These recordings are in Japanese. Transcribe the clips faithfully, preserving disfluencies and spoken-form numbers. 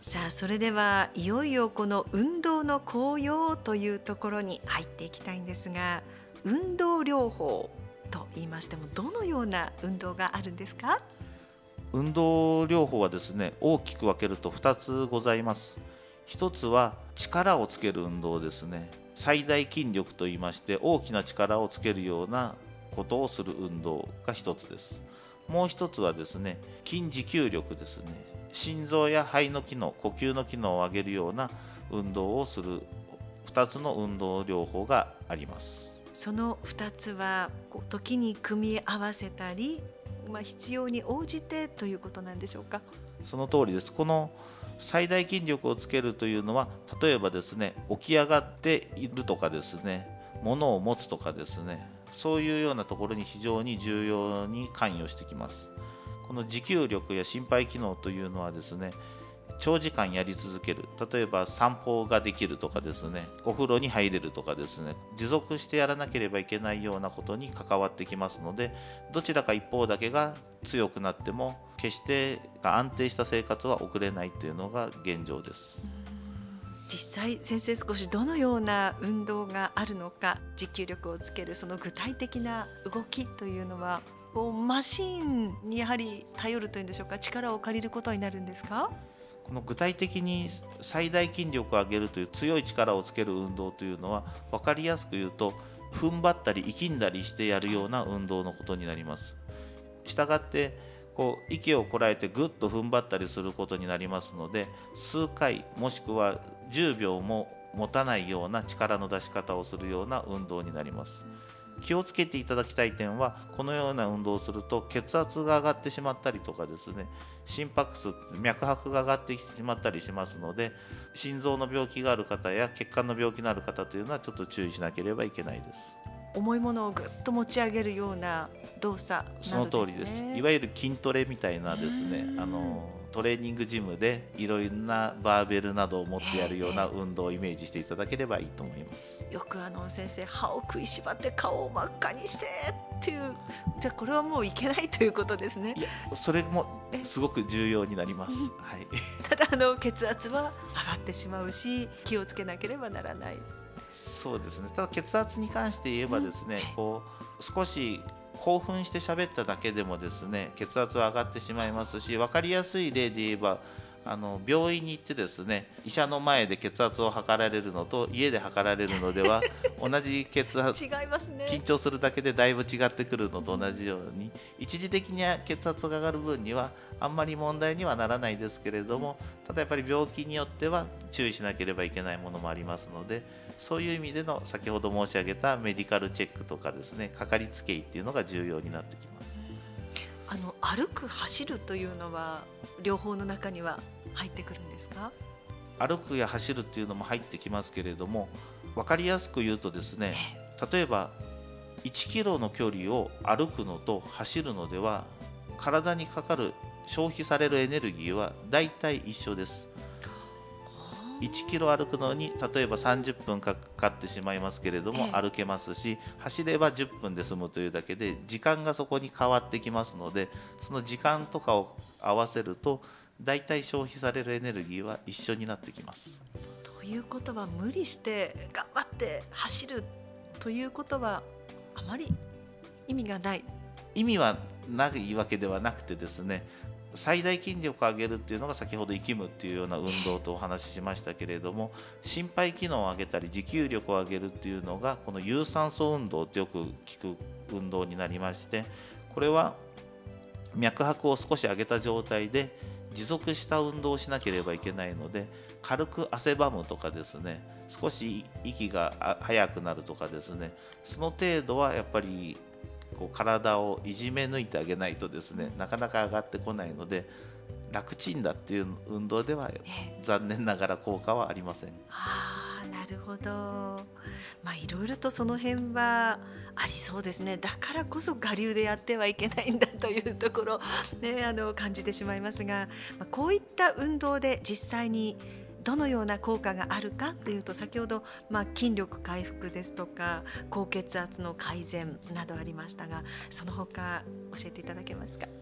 さあ、それではいよいよこの運動の効用というところに入っていきたいんですが、運動療法と言いましてもどのような運動があるんですか？ 運動療法はですね、大きく分けるとふたつございます。一つは力をつける運動ですね。最大筋力といいまして、大きな力をつけるようなことをする運動が一つです。もう一つはですね、筋持久力ですね。心臓や肺の機能、呼吸の機能を上げるような運動をするふたつの運動療法があります。 そのふたつはこう時に組み合わせたり、まあ、必要に応じてということなんでしょうか？ その通りです。この最大筋力をつけるというのは、例えばですね、起き上がっているとかですね、物を持つとかですね、そういうようなところに非常に重要に関与してきます。この持久力や心肺機能というのはですね、長時間やり続ける、例えば散歩ができるとかですね、お風呂に入れるとかですね、持続してやらなければいけないようなことに関わってきますので、どちらか一方だけが強くなっても決して安定した生活は送れないというのが現状です。 実際先生、少しどのような運動があるのか、持久力をつけるその具体的な動きというのはこうマシンにやはり頼るというんでしょうか、力を借りることになるんですか？ この具体的に最大筋力を上げるという強い力をつける運動というのは、分かりやすく言うと踏ん張ったり息んだりしてやるような運動のことになります。したがってこう息をこらえてぐっと踏ん張ったりすることになりますので、数回もしくはじゅうびょうも持たないような力の出し方をするような運動になります。気をつけていただきたい点は、このような運動をすると血圧が上がってしまったりとかですね、心拍数、脈拍が上がってしまったりしますので、心臓の病気がある方や血管の病気のある方というのはちょっと注意しなければいけないです。 重いものをぐっと持ち上げるような動作などですね。 その通りです。いわゆる筋トレみたいなですね、あのトレーニングジムでいろいろなバーベルなどを持ってやるような運動をイメージしていただければいいと思います。 よくあの先生、歯を食いしばって顔を真っ赤にしてっていう、じゃあこれはもういけないということですね。 いや、それもすごく重要になります。はい、 ただあの血圧は上がってしまうし、気をつけなければならない。 そうですね。ただ血圧に関して言えばですね、うん、こう少し興奮して喋っただけでもですね、血圧は上がってしまいますし、分かりやすい例で言えば、あの病院に行ってですね、医者の前で血圧を測られるのと家で測られるのでは同じ血圧違いますね。 緊張するだけでだいぶ違ってくるのと同じように、一時的に血圧が上がる分にはあんまり問題にはならないですけれども、ただやっぱり病気によっては注意しなければいけないものもありますので、そういう意味での先ほど申し上げたメディカルチェックとかですね、かかりつけ医っていうのが重要になってきます。 あの歩く走るというのは両方の中には入ってくるんですか？ 歩くや走るっていうのも入ってきますけれども、分かりやすく言うとですね、例えばいちキロの距離を歩くのと走るのでは、体にかかる消費されるエネルギーはだいたい一緒です。いちキロ歩くのに例えばさんじゅっぷんかかってしまいますけれども、歩けますし、走ればじゅっぷんで済むというだけで時間がそこに変わってきますので、その時間とかを合わせるとだいたい消費されるエネルギーは一緒になってきます。 ということは、無理して頑張って走るということはあまり意味がない。 意味はないわけではなくてですね、最大筋力を上げるっていうのが先ほど生きむっていうような運動とお話ししましたけれども、心肺機能を上げたり持久力を上げるっていうのがこの有酸素運動ってよく聞く運動になりまして、これは脈拍を少し上げた状態で持続した運動をしなければいけないので、軽く汗ばむとかですね、少し息が速くなるとかですね、その程度はやっぱりこう体をいじめ抜いてあげないとですね、なかなか上がってこないので、楽ちんだっていう運動では残念ながら効果はありません。 あー、なるほど。まあいろいろとその辺はありそうですね。だからこそ我流でやってはいけないんだというところ、ね、あの感じてしまいますが、まあ、こういった運動で実際にどのような効果があるかというと、先ほど、まあ、筋力回復ですとか高血圧の改善などありましたが、その他教えていただけますか？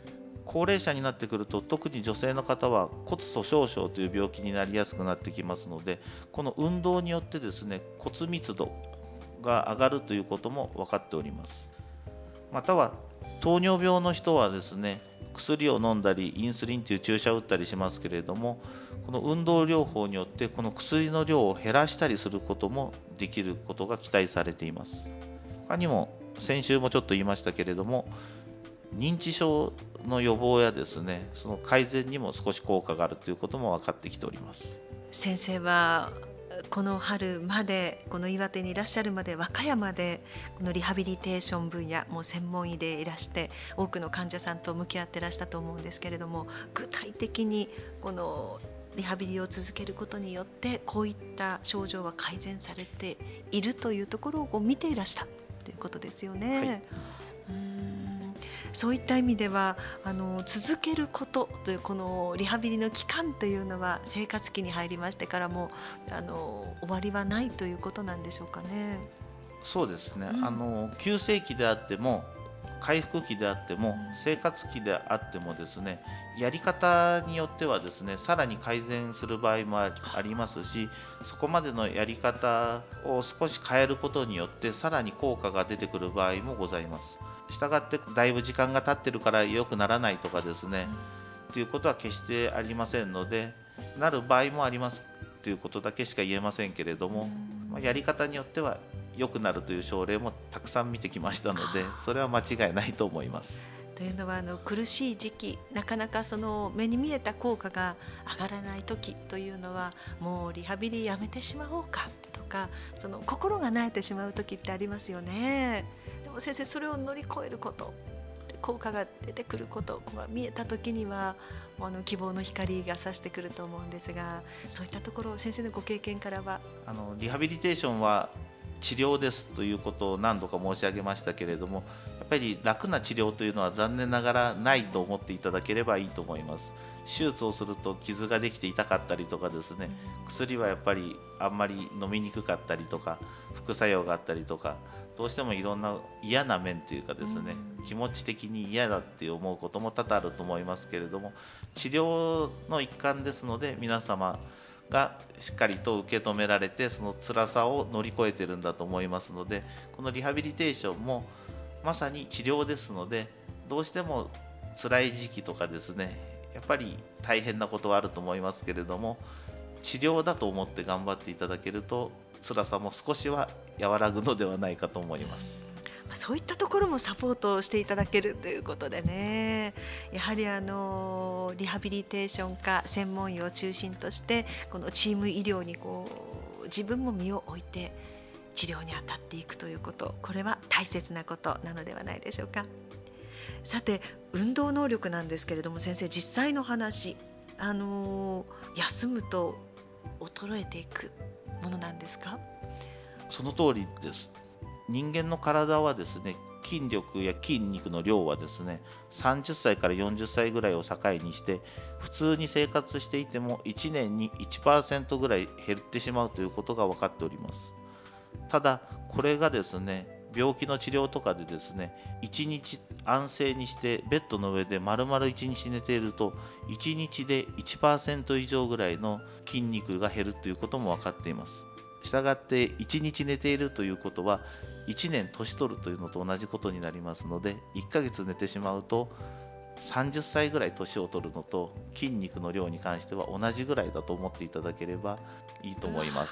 高齢者になってくると特に女性の方は骨粗しょう症という病気になりやすくなってきますので、この運動によってですね骨密度が上がるということも分かっております。または糖尿病の人はですね薬を飲んだりインスリンという注射を打ったりしますけれども、この運動療法によってこの薬の量を減らしたりすることもできることが期待されています。他にも先週もちょっと言いましたけれども、認知症の予防やですねその改善にも少し効果があるということも分かってきております。 先生はこの春までこの岩手にいらっしゃるまで和歌山でこのリハビリテーション分野もう専門医でいらして多くの患者さんと向き合ってらしたと思うんですけれども、具体的にこのリハビリを続けることによってこういった症状は改善されているというところをこう見ていらしたということですよね。 はい、 うーんそういった意味ではあの続けることというこのリハビリの期間というのは生活期に入りましてからもあの終わりはないということなんでしょうかね。 そうですね、 うん、 あの急性期であっても回復期であっても生活期であってもですねやり方によってはですねさらに改善する場合もありますし、そこまでのやり方を少し変えることによってさらに効果が出てくる場合もございます。したがってだいぶ時間が経ってるから良くならないとかですね、うん、ということは決してありませんので、なる場合もありますということだけしか言えませんけれども、うんまあ、やり方によっては良くなるという症例もたくさん見てきましたので、それは間違いないと思います。 というのはあの苦しい時期、なかなかその目に見えた効果が上がらない時というのはもうリハビリやめてしまおうかとか、その心が萎えてしまう時ってありますよね。でも先生、それを乗り越えること、効果が出てくることが見えた時にはあの希望の光が差してくると思うんですが、そういったところ先生のご経験からは。 あのリハビリテーションは治療ですということを何度か申し上げましたけれども、やっぱり楽な治療というのは残念ながらないと思っていただければいいと思います。手術をすると傷ができて痛かったりとかですね、薬はやっぱりあんまり飲みにくかったりとか副作用があったりとか、どうしてもいろんな嫌な面というかですね、気持ち的に嫌だって思うことも多々あると思いますけれども、治療の一環ですので皆様がしっかりと受け止められてその辛さを乗り越えてるんだと思いますので、このリハビリテーションもまさに治療ですので、どうしても辛い時期とかですねやっぱり大変なことはあると思いますけれども、治療だと思って頑張っていただけると辛さも少しは和らぐのではないかと思います。 そういったところもサポートしていただけるということでね、やはりあのリハビリテーション科専門医を中心としてこのチーム医療にこう自分も身を置いて治療に当たっていくということ、これは大切なことなのではないでしょうか。さて、運動能力なんですけれども先生、実際の話、あの休むと衰えていくものなんですか？ その通りです。人間の体はですね、筋力や筋肉の量はですねさんじゅっさいからよんじゅっさいぐらいを境にして普通に生活していてもいちねんに いちパーセント ぐらい減ってしまうということが分かっております。ただこれがですね病気の治療とかでですねいちにち安静にしてベッドの上で丸々いちにち寝ているといちにちで いちパーセント 以上ぐらいの筋肉が減るということも分かっています。したがっていちにち寝ているということはいちねん年取るというのと同じことになりますので、いっかげつ寝てしまうとさんじゅっさいぐらい年を取るのと筋肉の量に関しては同じぐらいだと思っていただければいいと思います。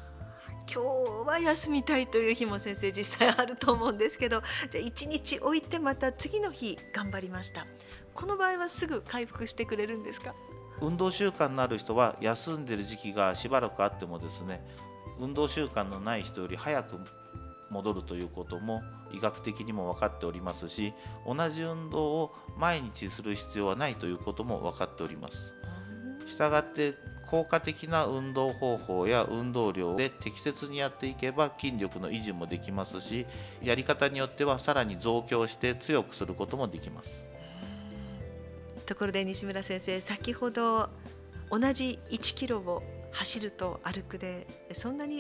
今日は休みたいという日も先生実際あると思うんですけど、じゃあいちにち置いてまた次の日頑張りました、この場合はすぐ回復してくれるんですか？ 運動習慣のある人は休んでる時期がしばらくあってもですね運動習慣のない人より早く戻るということも医学的にも分かっておりますし、同じ運動を毎日する必要はないということも分かっております。したがって効果的な運動方法や運動量で適切にやっていけば筋力の維持もできますし、やり方によってはさらに増強して強くすることもできます。 ところで西村先生、先ほど同じいちキロを走ると歩くでそんなに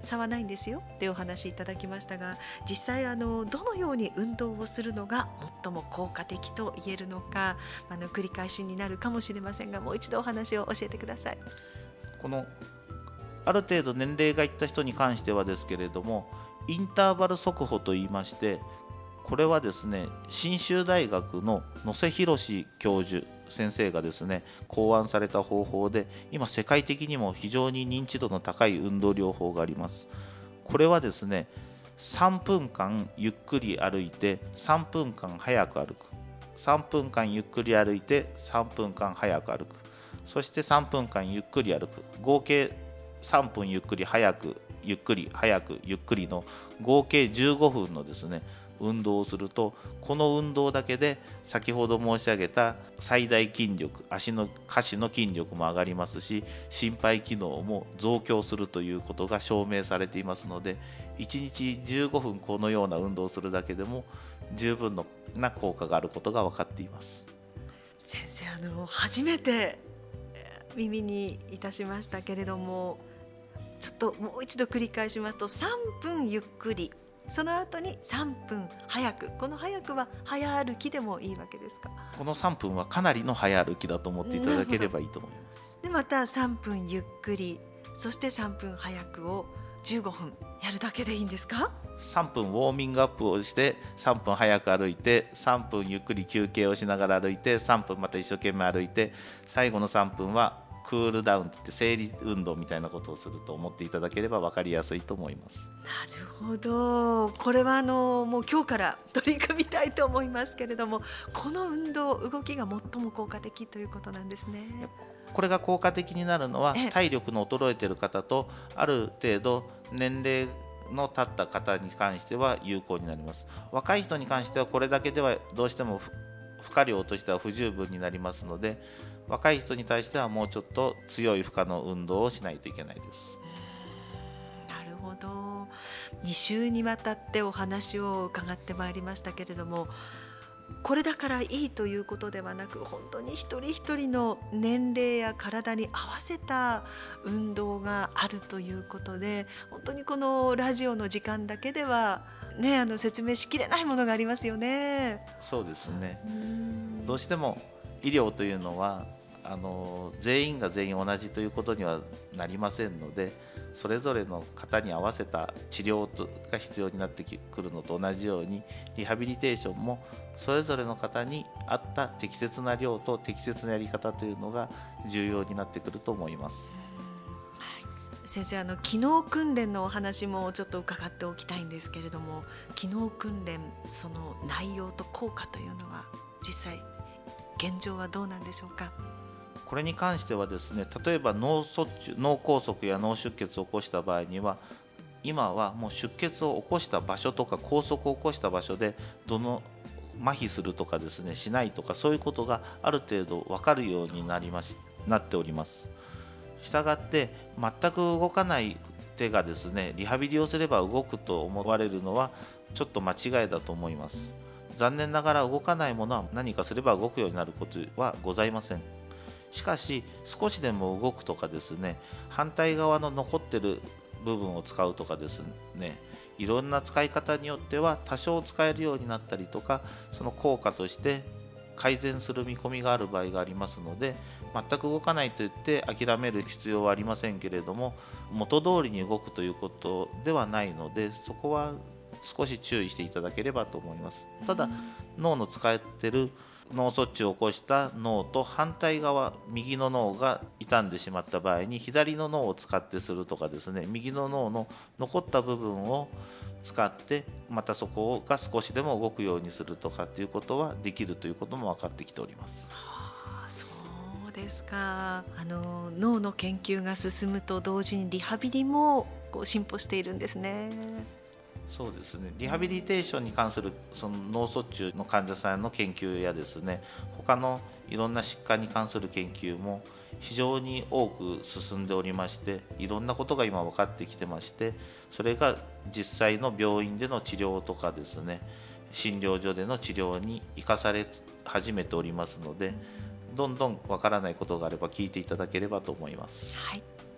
差はないんですよってお話しいただきましたが、実際あのどのように運動をするのが最も効果的と言えるのか、あの繰り返しになるかもしれませんが、もう一度お話を教えてください。 このある程度年齢がいった人に関してはですけれども、インターバル速歩といいまして、これはですね、信州大学の野瀬博教授先生がですね考案された方法で、今世界的にも非常に認知度の高い運動療法があります。これはですね、さんぷんかんゆっくり歩いてさんぷんかん早く歩く、さんぷんかんゆっくり歩いてさんぷんかん早く歩く、そしてさんぷんかんゆっくり歩く、合計さんぷんゆっくり早くゆっくり早くゆっくりの合計じゅうごふんのですね運動をすると、この運動だけで先ほど申し上げた最大筋力、足の下肢の筋力も上がりますし、心肺機能も増強するということが証明されていますので、いちにちじゅうごふんこのような運動をするだけでも十分な効果があることが分かっています。 先生、あの初めて耳にいたしましたけれども、ちょっともう一度繰り返しますと、さんぷんゆっくり、その後にさんぷん早く、この早くは早歩きでもいいわけですか？ このさんぷんはかなりの早歩きだと思っていただければいいと思います。 でまたさんぷんゆっくり、そしてさんぷん早くをじゅうごふんやるだけでいいんですか？ さんぷんウォーミングアップをしてさんぷん早く歩いて、さんぷんゆっくり休憩をしながら歩いて、さんぷんまた一生懸命歩いて、最後のさんぷんはクールダウンって生理運動みたいなことをすると思っていただければ分かりやすいと思います。 なるほど、これはあのもう今日から取り組みたいと思いますけれども、この運動、動きが最も効果的ということなんですね。 これが効果的になるのは、体力の衰えている方とある程度年齢の経った方に関しては有効になります。若い人に関してはこれだけではどうしても負荷量としては不十分になりますので、若い人に対してはもうちょっと強い負荷の運動をしないといけないです。 なるほど、に週にわたってお話を伺ってまいりましたけれども、これだからいいということではなく、本当に一人一人の年齢や体に合わせた運動があるということで、本当にこのラジオの時間だけでは、ね、あの説明しきれないものがありますよね。 そうですね、 うんどうしても医療というのはあの全員が全員同じということにはなりませんので、それぞれの方に合わせた治療が必要になってくるのと同じように、リハビリテーションもそれぞれの方に合った適切な量と適切なやり方というのが重要になってくると思います。 先生、あの機能訓練のお話もちょっと伺っておきたいんですけれども、機能訓練、その内容と効果というのは実際現状はどうなんでしょうか？ これに関してはですね、例えば脳卒中、脳梗塞や脳出血を起こした場合には、今はもう出血を起こした場所とか梗塞を起こした場所でどの麻痺するとかですねしないとか、そういうことがある程度分かるようになりましなっております。したがって全く動かない手がですねリハビリをすれば動くと思われるのはちょっと間違いだと思います。残念ながら動かないものは何かすれば動くようになることはございません。しかし少しでも動くとかですね、反対側の残ってる部分を使うとかですね、いろんな使い方によっては多少使えるようになったりとか、その効果として改善する見込みがある場合がありますので、全く動かないと言って諦める必要はありませんけれども、元通りに動くということではないので、そこは少し注意していただければと思います。ただ、脳の使っている脳卒中を起こした脳と反対側、右の脳が傷んでしまった場合に左の脳を使ってするとかですね、右の脳の残った部分を使ってまたそこが少しでも動くようにするとかっていうことはできるということも分かってきております。 はあ、そうですか。あの脳の研究が進むと同時にリハビリもこう進歩しているんですね。 そうですね、リハビリテーションに関するその脳卒中の患者さんの研究やですね、他のいろんな疾患に関する研究も非常に多く進んでおりまして、いろんなことが今分かってきてまして、それが実際の病院での治療とかですね、診療所での治療に生かされ始めておりますので、どんどん分からないことがあれば聞いていただければと思います。 はい、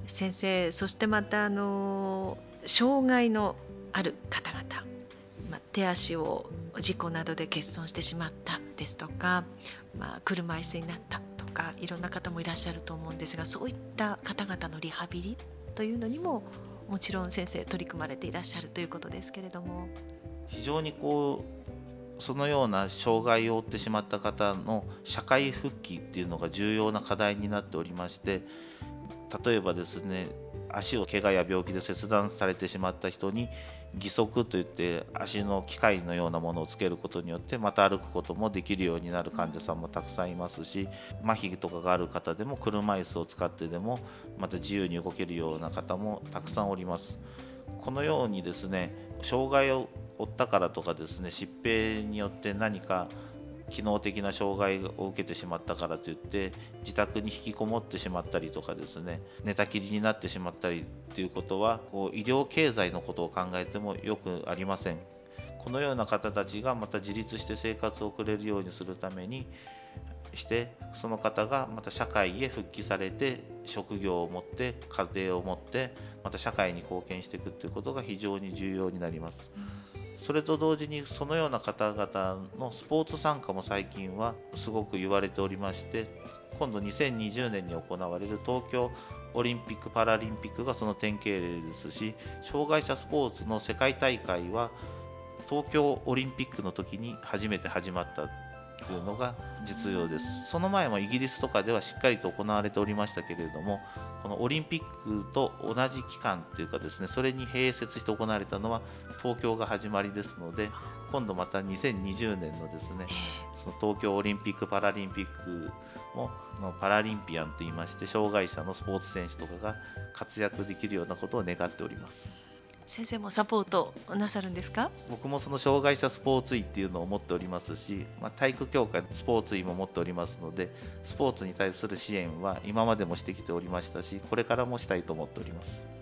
先生、そしてまたあの障害のある方々、まあ、手足を事故などで欠損してしまったですとか、まあ、車椅子になったとか、いろんな方もいらっしゃると思うんですが、そういった方々のリハビリというのにももちろん先生取り組まれていらっしゃるということですけれども。 非常にこうそのような障害を負ってしまった方の社会復帰っていうのが重要な課題になっておりまして、例えばですね、足を怪我や病気で切断されてしまった人に義足といって足の機械のようなものをつけることによってまた歩くこともできるようになる患者さんもたくさんいますし、麻痺とかがある方でも車椅子を使ってでもまた自由に動けるような方もたくさんおります。このようにですね、障害を負ったからとかですね、疾病によって何か機能的な障害を受けてしまったからといって自宅に引きこもってしまったりとかですね、寝たきりになってしまったりということは、こう医療経済のことを考えてもよくありません。このような方たちがまた自立して生活を送れるようにするためにして、その方がまた社会へ復帰されて職業を持って家庭を持ってまた社会に貢献していくということが非常に重要になります。それと同時にそのような方々のスポーツ参加も最近はすごく言われておりまして、今度にせんにじゅうねんに行われる東京オリンピック・パラリンピックがその典型例ですし、障害者スポーツの世界大会は東京オリンピックの時に初めて始まったというのが実情です。その前もイギリスとかではしっかりと行われておりましたけれども、このオリンピックと同じ期間というかですね、それに併設して行われたのは東京が始まりですので、今度またにせんにじゅうねんのですね、その東京オリンピック・パラリンピックもパラリンピアンといいまして、障害者のスポーツ選手とかが活躍できるようなことを願っております。 先生もサポートなさるんですか？ 僕もその障害者スポーツ医っていうのを持っておりますし、まあ、体育協会のスポーツ医も持っておりますので、スポーツに対する支援は今までもしてきておりましたし、これからもしたいと思っております。